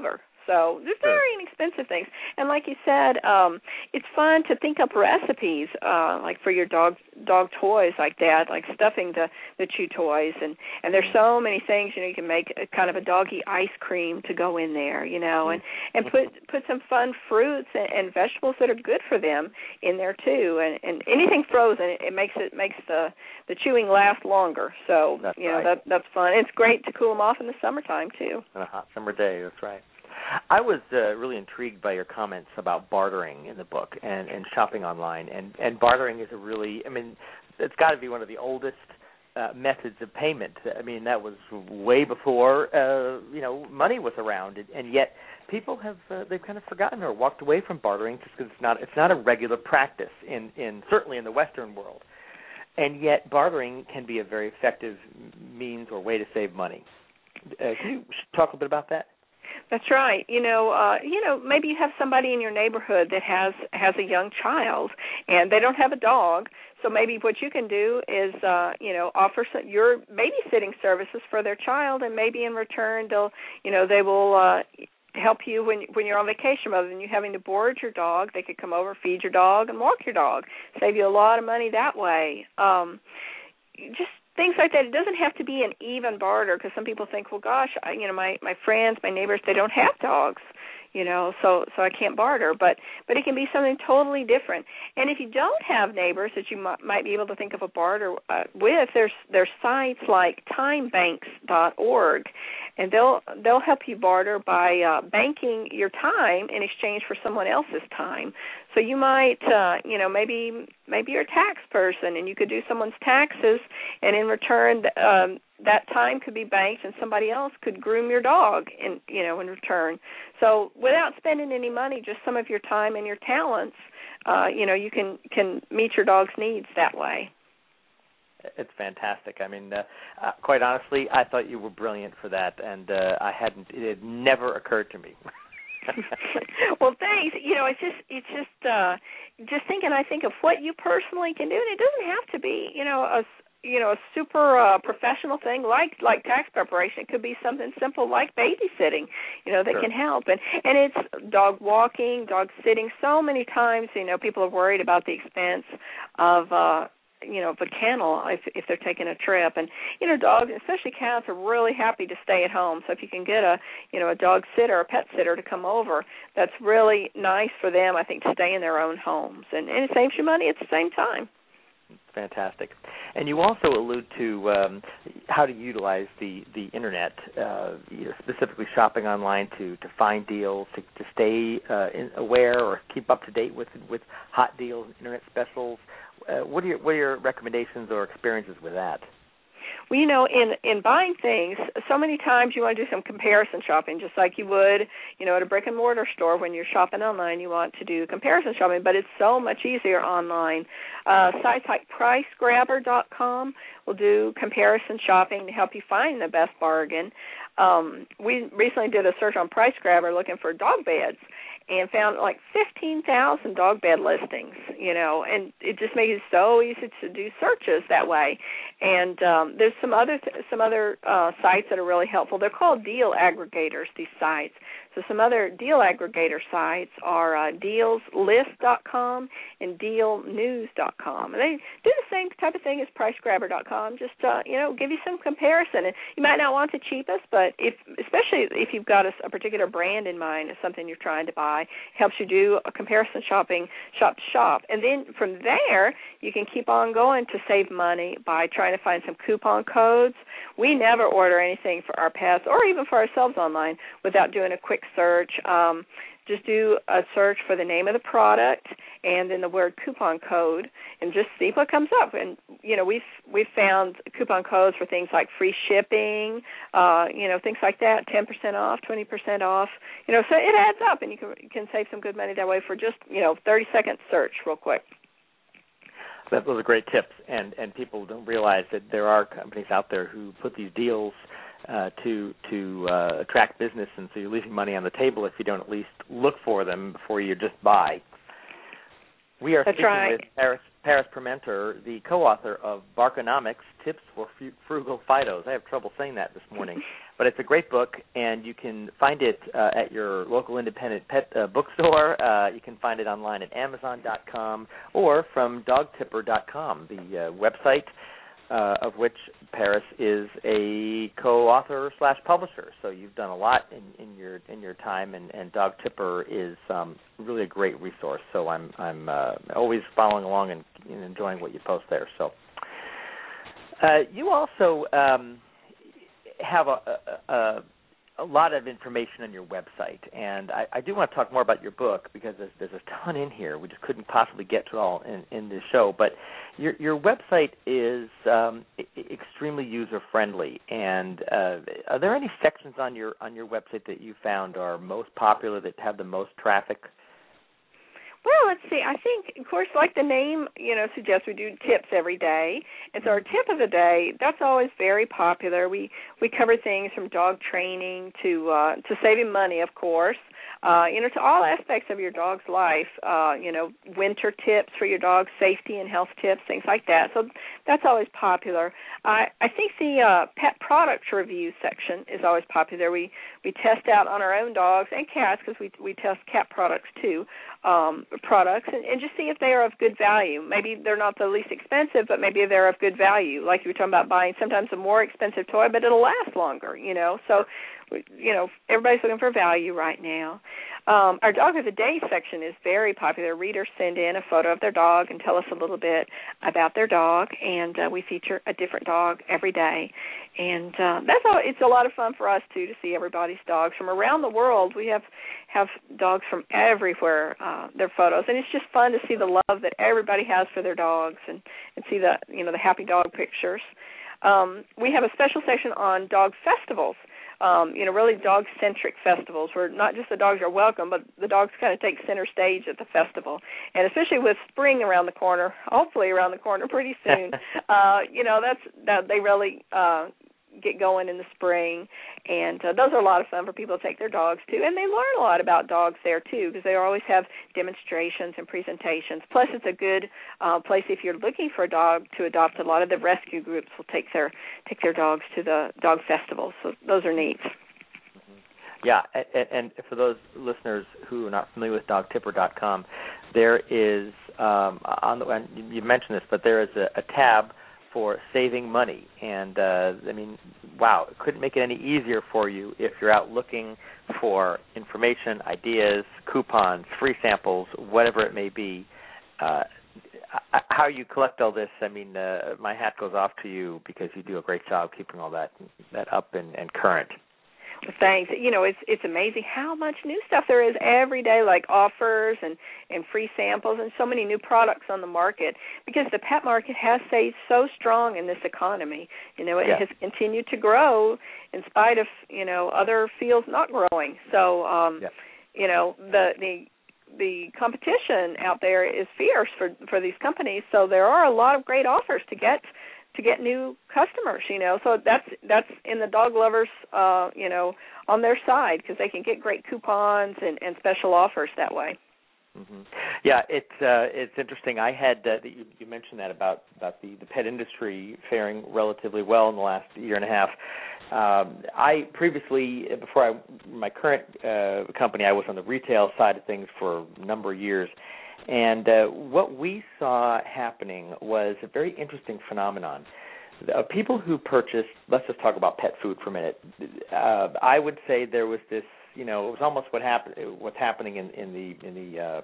So they're very inexpensive things. And like you said, um, it's fun to think up recipes, uh, like for your dog dog toys like that, like stuffing the, the chew toys. And, and there's so many things, you know, you can make a, kind of a doggy ice cream to go in there, you know, and, and put put some fun fruits and, and vegetables that are good for them in there too. And, and anything frozen, it, it makes it makes the, the chewing last longer. So, that's you know, right. that that's fun. It's great to cool them off in the summertime too. On a hot summer day, that's right. I was uh, really intrigued by your comments about bartering in the book and, and shopping online. And, and bartering is a really, I mean, it's got to be one of the oldest uh, methods of payment. I mean, that was way before, uh, you know, money was around. And, and yet people have, uh, they've kind of forgotten or walked away from bartering just because it's not, it's not a regular practice, in, in certainly in the Western world. And yet bartering can be a very effective means or way to save money. Uh, can you talk a bit about that? That's right. You know, uh, you know, maybe you have somebody in your neighborhood that has has a young child, and they don't have a dog. So maybe what you can do is, uh, you know, offer some, your babysitting services for their child, and maybe in return they'll, you know, they will uh, help you when when you're on vacation. Rather than you having to board your dog, they could come over, feed your dog, and walk your dog. Save you a lot of money that way. Um, just. Things like that. It doesn't have to be an even barter, because some people think, well, gosh, I, you know, my, my friends, my neighbors, they don't have dogs, you know, so so I can't barter. But but it can be something totally different. And if you don't have neighbors that you might, might be able to think of a barter uh, with, there's there's sites like time banks dot org, and they'll they'll help you barter by uh, banking your time in exchange for someone else's time. So you might, uh, you know, maybe maybe you're a tax person and you could do someone's taxes, and in return, um, that time could be banked, and somebody else could groom your dog, in you know, in return. So without spending any money, just some of your time and your talents, uh, you know, you can can meet your dog's needs that way. It's fantastic. I mean, uh, uh, quite honestly, I thought you were brilliant for that, and uh, I hadn't. It had never occurred to me. Well, thanks. You know, it's just it's just uh, just thinking. I think of what you personally can do, and it doesn't have to be, you know, a you know a super uh, professional thing like like tax preparation. It could be something simple like babysitting, you know, that Sure. can help. And and it's dog walking, dog sitting. So many times, you know, people are worried about the expense of. Uh, you know, the kennel if if they're taking a trip. And, you know, dogs, especially cats, are really happy to stay at home. So if you can get a, you know, a dog sitter, a pet sitter to come over, that's really nice for them, I think, to stay in their own homes. And, and it saves you money at the same time. Fantastic. And you also allude to um, how to utilize the, the Internet, uh, you know, specifically shopping online to, to find deals, to, to stay uh, in, aware or keep up to date with with hot deals, Internet specials. Uh, what are your what are your recommendations or experiences with that? Well, you know, in, in buying things, so many times you want to do some comparison shopping, just like you would, you know, at a brick-and-mortar store. When you're shopping online, you want to do comparison shopping, but it's so much easier online. Uh, sites like price grabber dot com will do comparison shopping to help you find the best bargain. Um, we recently did a search on PriceGrabber looking for dog beds, and found like fifteen thousand dog bed listings, you know, and it just makes it so easy to do searches that way. And um, there's some other th- some other uh, sites that are really helpful. They're called deal aggregators, these sites. So some other deal aggregator sites are uh, deals list dot com and deal news dot com. And they do the same type of thing as price grabber dot com, just, uh, you know, give you some comparison. And you might not want the cheapest, but if, especially if you've got a, a particular brand in mind, it's something you're trying to buy, it helps you do a comparison shopping, shop to shop. And then from there, you can keep on going to save money by trying to find some coupon codes. We never order anything for our pets or even for ourselves online without doing a quick search. Um, just do a search for the name of the product and then the word coupon code, and just see what comes up. And you know, we've we've found coupon codes for things like free shipping, uh, you know, things like that, ten percent off, twenty percent off. You know, so it adds up, and you can you can save some good money that way for just, you know, thirty second search, real quick. That those are great tips, and, and people don't realize that there are companies out there who put these deals uh, to to uh, attract business, and so you're leaving money on the table if you don't at least look for them before you just buy. We are That's speaking right. with Paris, Paris Parmenter, the co-author of Barkonomics, Tips for Frugal Fidos. I have trouble saying that this morning, but it's a great book, and you can find it uh, at your local independent pet uh, bookstore. Uh, you can find it online at amazon dot com or from dog tipper dot com, the uh, website uh, of which Paris is a co-author slash publisher. So you've done a lot in, in your in your time, and, and Dog Tipper is um, really a great resource. So I'm I'm uh, always following along and, and enjoying what you post there. So uh, you also um, have a, a, a a lot of information on your website, and I, I do want to talk more about your book because there's, there's a ton in here. We just couldn't possibly get to it all in, in this show, but your your website is um, extremely user-friendly, and uh, are there any sections on your on your website that you found are most popular, that have the most traffic? Well, let's see. I think, of course, like the name, you know, suggests, we do tips every day. And so our tip of the day, that's always very popular. We we cover things from dog training to uh, to saving money, of course, uh, you know, to all aspects of your dog's life. Uh, you know, winter tips for your dog's safety and health tips, things like that. So that's always popular. I I think the uh, pet products review section is always popular. We we test out on our own dogs and cats, because we we test cat products too. Um, products and, and just see if they are of good value. Maybe they're not the least expensive, but maybe they're of good value. Like you were talking about buying sometimes a more expensive toy, but it'll last longer, you know. So, you know, everybody's looking for value right now. Um, our Dog of the Day section is very popular. Readers send in a photo of their dog and tell us a little bit about their dog, and uh, we feature a different dog every day. And uh, that's all. It's a lot of fun for us, too, to see everybody's dogs from around the world. We have, have dogs from everywhere, uh, their photos, and it's just fun to see the love that everybody has for their dogs, and, and see the, you know, the happy dog pictures. Um, we have a special section on dog festivals. Um, you know, really dog-centric festivals where not just the dogs are welcome, but the dogs kind of take center stage at the festival. And especially with spring around the corner, hopefully around the corner pretty soon, uh, you know, that's that they really uh, get going in the spring. And uh, those are a lot of fun for people to take their dogs to. And they learn a lot about dogs there, too, because they always have demonstrations and presentations. Plus, it's a good uh, place if you're looking for a dog to adopt. A lot of the rescue groups will take their take their dogs to the dog festivals. So those are neat. Yeah, and, and for those listeners who are not familiar with dog tipper dot com, there is, um, on the, and you mentioned this, but there is a, a tab for saving money. And, uh, I mean, wow, it couldn't make it any easier for you if you're out looking for information, ideas, coupons, free samples, whatever it may be. Uh, how you collect all this, I mean, uh, my hat goes off to you, because you do a great job keeping all that that up and, and current. Well, thanks. You know, it's it's amazing how much new stuff there is every day, like offers and, and free samples and so many new products on the market, because the pet market has stayed so strong in this economy. You know, it yeah. has continued to grow in spite of, you know, other fields not growing. So, um, yeah. you know, the the the competition out there is fierce for for these companies. So there are a lot of great offers to get to get new customers, you know. So that's that's in the dog lovers, uh, you know, on their side, because they can get great coupons and, and special offers that way. Mm-hmm. Yeah, it's uh, it's interesting. I had uh, you, you mentioned that about about the, the pet industry faring relatively well in the last year and a half. Um, I previously, before I my current uh, company, I was on the retail side of things for a number of years. And uh, what we saw happening was a very interesting phenomenon. Uh, people who purchased, let's just talk about pet food for a minute. Uh, I would say there was this, you know, it was almost what happened, what's happening in, in the in the uh,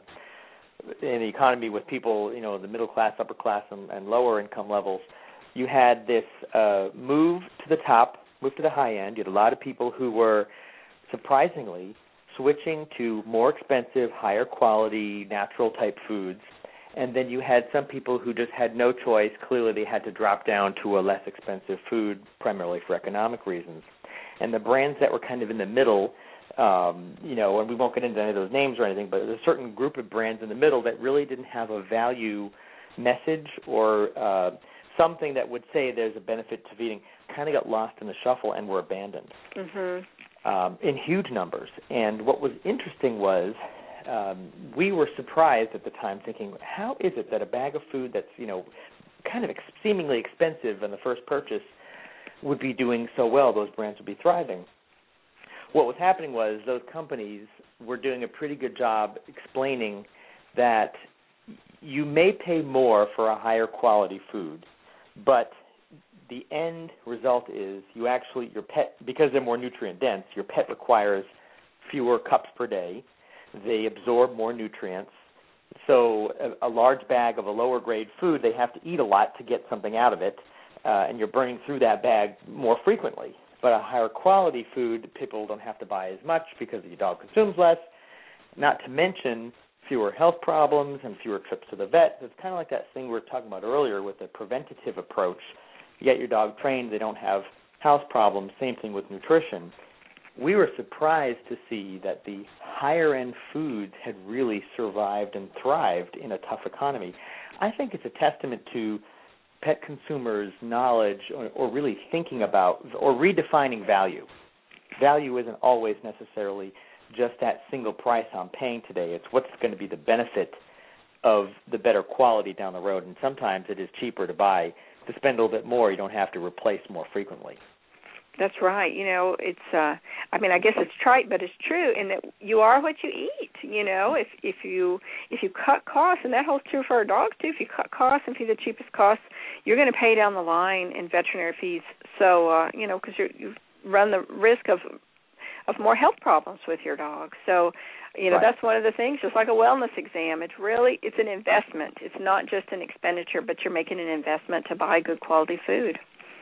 in the economy with people, you know, the middle class, upper class, and, and lower income levels. You had this uh, move to the top, move to the high end. You had a lot of people who were surprisingly switching to more expensive, higher quality, natural type foods. And then you had some people who just had no choice. Clearly they had to drop down to a less expensive food, primarily for economic reasons. And the brands that were kind of in the middle, um, you know, and we won't get into any of those names or anything, but there's a certain group of brands in the middle that really didn't have a value message or uh, something that would say there's a benefit to feeding, kind of got lost in the shuffle and were abandoned. Mm-hmm. Um, in huge numbers. And what was interesting was um, we were surprised at the time, thinking, how is it that a bag of food that's, you know, kind of ex- seemingly expensive in the first purchase would be doing so well? Those brands would be thriving. What was happening was those companies were doing a pretty good job explaining that you may pay more for a higher quality food, but the end result is you actually, your pet, because they're more nutrient dense, your pet requires fewer cups per day. They absorb more nutrients. So a, a large bag of a lower grade food, they have to eat a lot to get something out of it, uh, and you're burning through that bag more frequently. But a higher quality food, people don't have to buy as much because your dog consumes less, not to mention fewer health problems and fewer trips to the vet. It's kind of like that thing we were talking about earlier with the preventative approach. You get your dog trained, they don't have health problems, same thing with nutrition. We were surprised to see that the higher-end foods had really survived and thrived in a tough economy. I think it's a testament to pet consumers' knowledge or, or really thinking about or redefining value. Value isn't always necessarily just that single price I'm paying today. It's what's going to be the benefit of the better quality down the road, and sometimes it is cheaper to buy. To spend a little bit more, you don't have to replace more frequently. That's right. You know, it's, uh, I mean, I guess it's trite, but it's true in that you are what you eat. You know, if if you if you cut costs, and that holds true for our dogs too, if you cut costs and feed the cheapest costs, you're going to pay down the line in veterinary fees. So, uh, you know, because you run the risk of of more health problems with your dog. So, you know, right. That's one of the things, just like a wellness exam. It's really, it's an investment. It's not just an expenditure, but you're making an investment to buy good quality food.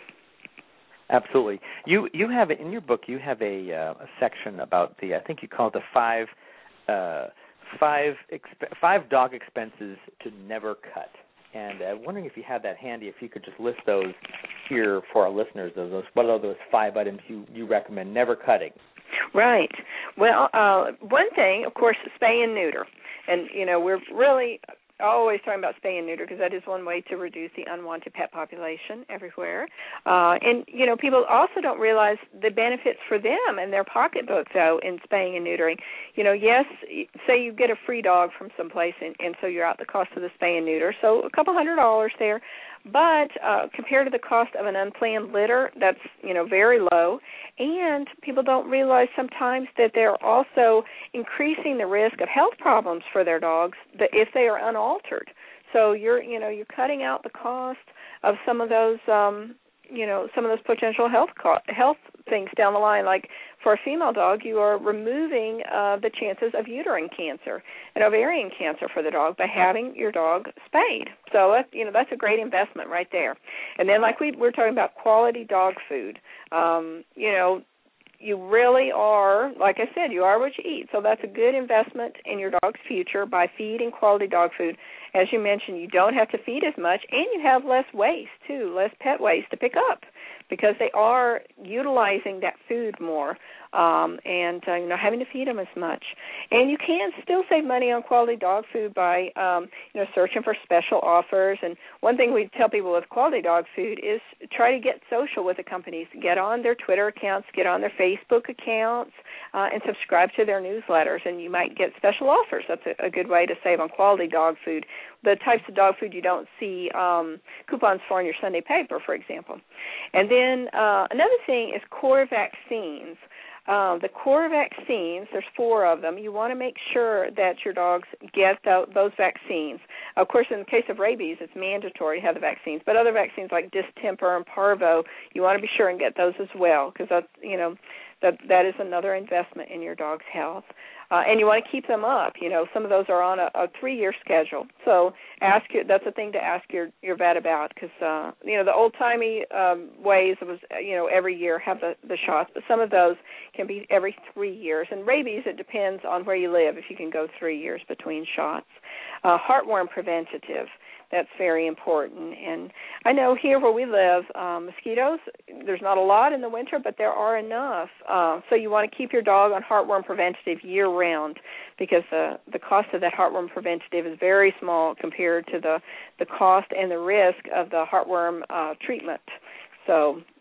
Absolutely. You you have in your book you have a, uh, a section about the I think you call it the five uh, five exp- five dog expenses to never cut. And I'm uh, wondering if you have that handy, if you could just list those here for our listeners. Those what are those five items you, you recommend never cutting? Right. Well, uh, one thing, of course, spay and neuter, and you know we're really always talking about spay and neuter because that is one way to reduce the unwanted pet population everywhere. Uh, and, you know, people also don't realize the benefits for them and their pocketbook, though, in spaying and neutering. You know, yes, say you get a free dog from someplace, and, and so you're out the cost of the spay and neuter, so a couple hundred dollars there. But uh, compared to the cost of an unplanned litter, that's, you know, very low. And people don't realize sometimes that they're also increasing the risk of health problems for their dogs if they are unaltered. So you're, you know, you're cutting out the cost of some of those, um, you know, some of those potential health co- health things down the line. Like for a female dog, you are removing uh, the chances of uterine cancer and ovarian cancer for the dog by having your dog spayed. So that, you know, that's a great investment right there. And then, like we we're talking about quality dog food. Um, you know, you really are, like I said, you are what you eat. So that's a good investment in your dog's future by feeding quality dog food. As you mentioned, you don't have to feed as much, and you have less waste, too, less pet waste to pick up because they are utilizing that food more um, and, uh, you know, having to feed them as much. And you can still save money on quality dog food by, um, you know, searching for special offers. And one thing we tell people with quality dog food is try to get social with the companies. Get on their Twitter accounts, get on their Facebook accounts, uh, and subscribe to their newsletters, and you might get special offers. That's a, a good way to save on quality dog food. The types of dog food you don't see um, coupons for in your Sunday paper, for example. And then uh, another thing is core vaccines. Uh, the core vaccines, there's four of them. You want to make sure that your dogs get th- those vaccines. Of course, in the case of rabies, it's mandatory to have the vaccines. But other vaccines like distemper and parvo, you want to be sure and get those as well because that's, you know, that that is another investment in your dog's health. Uh, and you want to keep them up. You know, some of those are on a, a three-year schedule. So ask your, that's a thing to ask your, your vet about because, uh, you know, the old-timey um, ways was, you know, every year have the, the shots, but some of those can be every three years. And rabies, it depends on where you live if you can go three years between shots. Uh, heartworm preventative. That's very important. And I know here where we live, um, mosquitoes, there's not a lot in the winter, but there are enough. Uh, so you want to keep your dog on heartworm preventative year-round because uh, the cost of that heartworm preventative is very small compared to the, the cost and the risk of the heartworm uh, treatment. So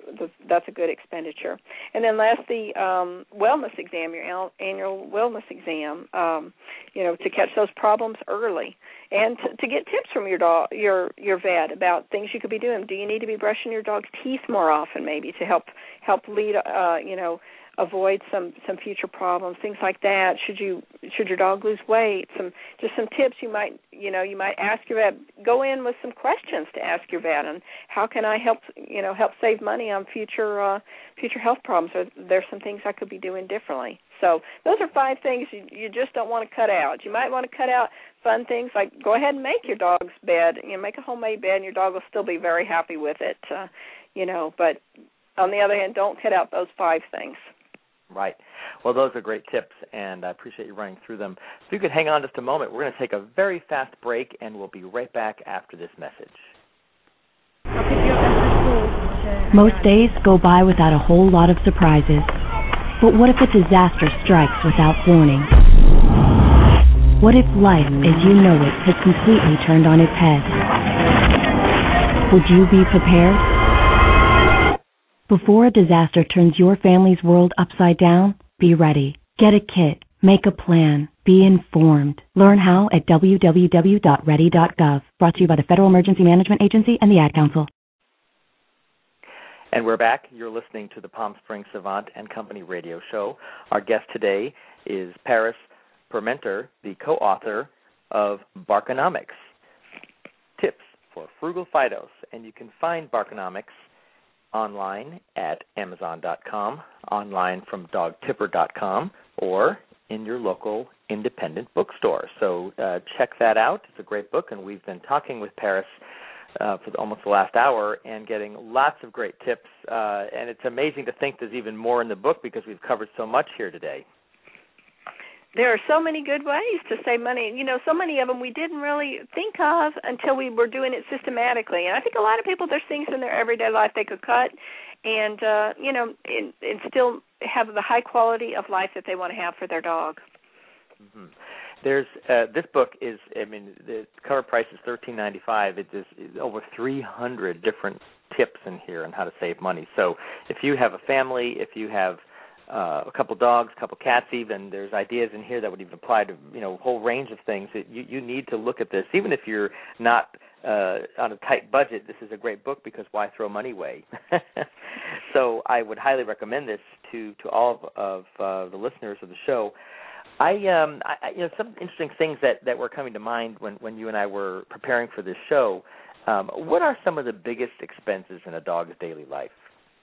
that's a good expenditure. And then lastly, um, wellness exam, your annual wellness exam, um, you know, to catch those problems early, and to, to get tips from your dog, your your vet about things you could be doing. Do you need to be brushing your dog's teeth more often, maybe, to help help lead, uh, you know, avoid some, some future problems, things like that. Should you should your dog lose weight? Some just some tips you might you know you might ask your vet. Go in with some questions to ask your vet on how can I help you know help save money on future uh, future health problems. Or there's some things I could be doing differently. So those are five things you, you just don't want to cut out. You might want to cut out fun things like go ahead and make your dog's bed. You know, make a homemade bed, and your dog will still be very happy with it. Uh, you know, but on the other hand, don't cut out those five things. Right. Well, those are great tips, and I appreciate you running through them. If you could hang on just a moment, we're going to take a very fast break, and we'll be right back after this message. Most days go by without a whole lot of surprises. But what if a disaster strikes without warning? What if life, as you know it, has completely turned on its head? Would you be prepared? Before a disaster turns your family's world upside down, be ready. Get a kit. Make a plan. Be informed. Learn how at w w w dot ready dot gov. Brought to you by the Federal Emergency Management Agency and the Ad Council. And we're back. You're listening to the Palm Springs Savant and Company radio show. Our guest today is Paris Parmenter, the co-author of Barkonomics, Tips for Frugal Fidos. And you can find Barkonomics online at amazon dot com, online from dog tipper dot com, or in your local independent bookstore. So uh, check that out. It's a great book, and we've been talking with Paris uh, for almost the last hour and getting lots of great tips. Uh, and it's amazing to think there's even more in the book because we've covered so much here today. There are so many good ways to save money. You know, so many of them we didn't really think of until we were doing it systematically. And I think a lot of people, there's things in their everyday life they could cut and, uh, you know, and, and still have the high quality of life that they want to have for their dog. Mm-hmm. There's uh, this book is, I mean, the cover price is thirteen ninety-five. It's just over three hundred different tips in here on how to save money. So if you have a family, if you have Uh, a couple dogs, a couple cats even. There's ideas in here that would even apply to, you know, a whole range of things. That you, you need to look at this. Even if you're not uh, on a tight budget, this is a great book because why throw money away? So I would highly recommend this to, to all of, of uh, the listeners of the show. I, um, I, you know, some interesting things that, that were coming to mind when, when you and I were preparing for this show. Um, what are some of the biggest expenses in a dog's daily life?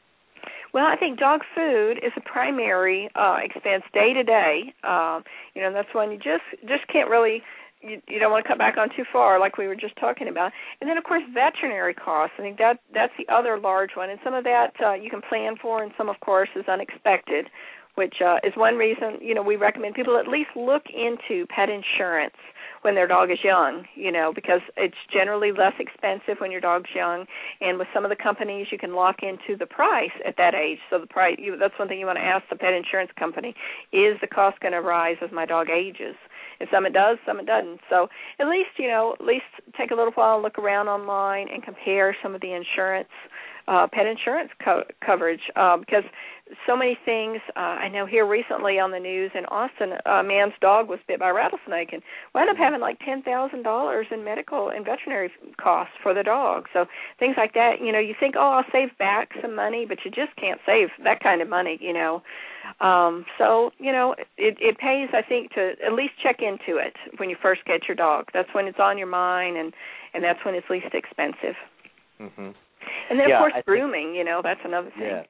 Well, I think dog food is a primary uh, expense day to day. Uh, you know, that's one you just just can't really. You, you don't want to cut back on too far, like we were just talking about. And then, of course, veterinary costs. I think that that's the other large one. And some of that uh, you can plan for, and some, of course, is unexpected, which uh, is one reason. You know, we recommend people at least look into pet insurance when their dog is young, you know, because it's generally less expensive when your dog's young. And with some of the companies, you can lock into the price at that age. So the price, you, that's one thing you want to ask the pet insurance company, is the cost going to rise as my dog ages? And some it does, some it doesn't. So at least, you know, at least take a little while and look around online and compare some of the insurance, uh, pet insurance co- coverage, uh, because so many things. Uh, I know here recently on the news in Austin, a man's dog was bit by a rattlesnake and wound up having like ten thousand dollars in medical and veterinary costs for the dog. So things like that, you know, you think, oh, I'll save back some money, but you just can't save that kind of money, you know. Um, so, you know, it, it pays, I think, to at least check into it when you first get your dog. That's when it's on your mind, and, and that's when it's least expensive. Mm-hmm. And then, yeah, of course, I grooming, think, you know, that's another thing. Yeah.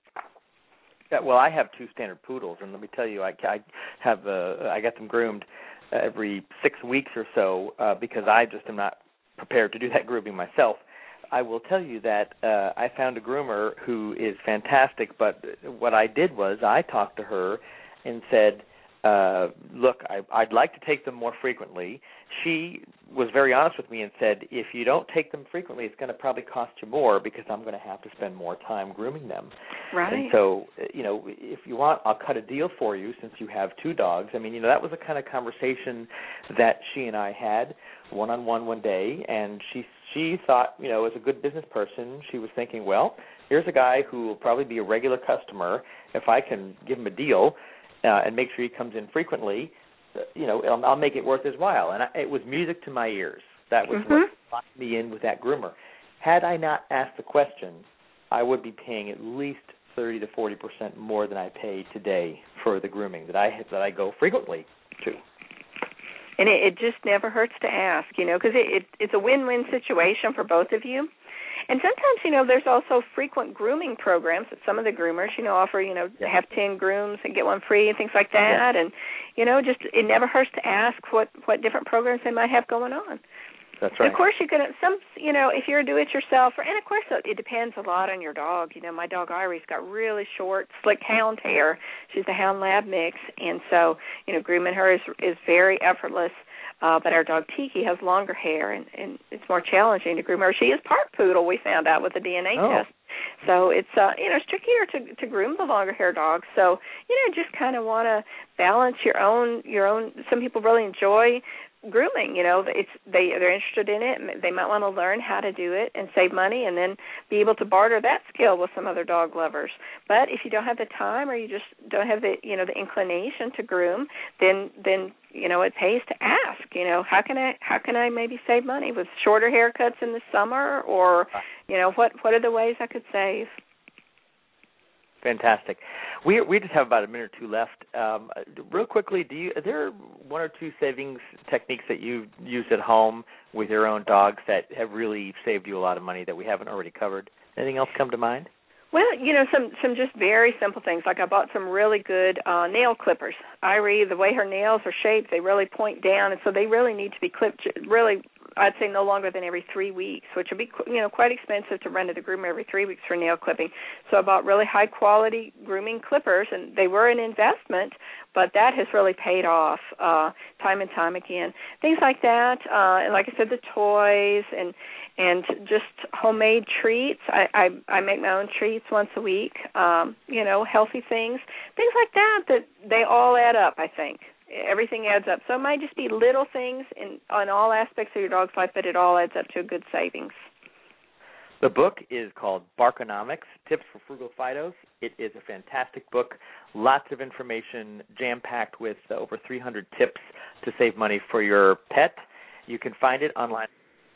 Yeah, well, I have two standard poodles, and let me tell you, I, I have uh, I get them groomed every six weeks or so uh, because I just am not prepared to do that grooming myself. I will tell you that uh, I found a groomer who is fantastic, but what I did was I talked to her and said, uh, look, I, I'd like to take them more frequently. She was very honest with me and said, if you don't take them frequently, it's going to probably cost you more because I'm going to have to spend more time grooming them. Right. And so, you know, if you want, I'll cut a deal for you since you have two dogs. I mean, you know, that was the kind of conversation that she and I had one-on-one one day, and she she thought, you know, as a good business person, she was thinking, well, here's a guy who will probably be a regular customer. If I can give him a deal uh, and make sure he comes in frequently, you know, I'll, I'll make it worth his while. And I, it was music to my ears. That was mm-hmm. what locked me in with that groomer. Had I not asked the question, I would be paying at least thirty to forty percent more than I pay today for the grooming that I that I go frequently to. And it, it just never hurts to ask, you know, because it, it, it's a win-win situation for both of you. And sometimes, you know, there's also frequent grooming programs that some of the groomers, you know, offer, you know, yeah. have ten grooms and get one free and things like that. Yeah. And, you know, just it never hurts to ask what, what different programs they might have going on. That's right. And of course, you can, some, you know, if you're a do-it-yourselfer, and of course, it depends a lot on your dog. You know, my dog Irie's got really short, slick hound hair. She's a Hound Lab mix, and so, you know, grooming her is is very effortless. Uh, but our dog Tiki has longer hair, and, and it's more challenging to groom her. She is part poodle, we found out with the D N A oh. test. So it's, uh, you know, it's trickier to to groom the longer hair dogs. So, you know, just kind of want to balance your own, your own. Some people really enjoy grooming, you know, it's they they're interested in it. They might want to learn how to do it and save money, and then be able to barter that skill with some other dog lovers. But if you don't have the time, or you just don't have the you know the inclination to groom, then then you know it pays to ask. You know, how can I how can I maybe save money with shorter haircuts in the summer, or you know what what are the ways I could save? Fantastic. We we just have about a minute or two left. Um, real quickly, do you? Are there one or two savings techniques that you've used at home with your own dogs that have really saved you a lot of money that we haven't already covered? Anything else come to mind? Well, you know, some some just very simple things. Like I bought some really good uh, nail clippers. Irie, the way her nails are shaped, they really point down, and so they really need to be clipped really, I'd say no longer than every three weeks, which would be, you know, quite expensive to run to the groomer every three weeks for nail clipping. So I bought really high-quality grooming clippers, and they were an investment, but that has really paid off uh, time and time again. Things like that, uh, and like I said, the toys and and just homemade treats. I, I, I make my own treats once a week, um, you know, healthy things, things like that, that they all add up, I think. Everything adds up. So it might just be little things in on all aspects of your dog's life, but it all adds up to a good savings. The book is called Barkonomics, Tips for Frugal Fidos. It is a fantastic book, lots of information jam-packed with over three hundred tips to save money for your pet. You can find it online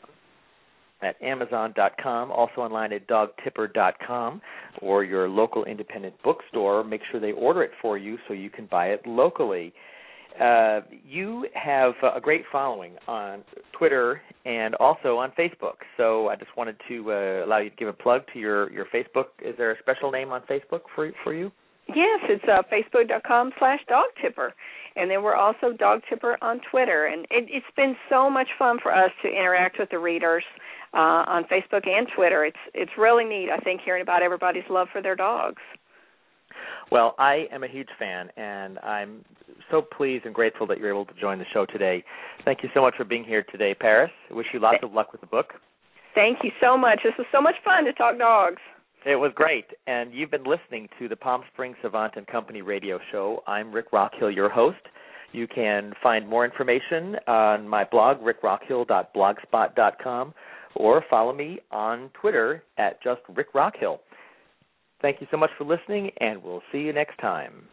at amazon dot com, also online at dog tipper dot com, or your local independent bookstore. Make sure they order it for you so you can buy it locally. Uh, you have a great following on Twitter and also on Facebook, so I just wanted to uh, allow you to give a plug to your, your Facebook. Is there a special name on Facebook for for you? Yes, it's uh, facebook dot com slash dog tipper, and then we're also Dog Tipper on Twitter, and it, it's been so much fun for us to interact with the readers uh, on Facebook and Twitter. It's it's really neat, I think, hearing about everybody's love for their dogs. Well, I am a huge fan, and I'm so pleased and grateful that you're able to join the show today. Thank you so much for being here today, Paris. I wish you lots of luck with the book. Thank you so much. This was so much fun to talk dogs. It was great, and you've been listening to the Palm Springs Savant and Company radio show. I'm Rick Rockhill, your host. You can find more information on my blog, rick rockhill dot blogspot dot com, or follow me on Twitter at just Rick Rockhill. Thank you so much for listening, and we'll see you next time.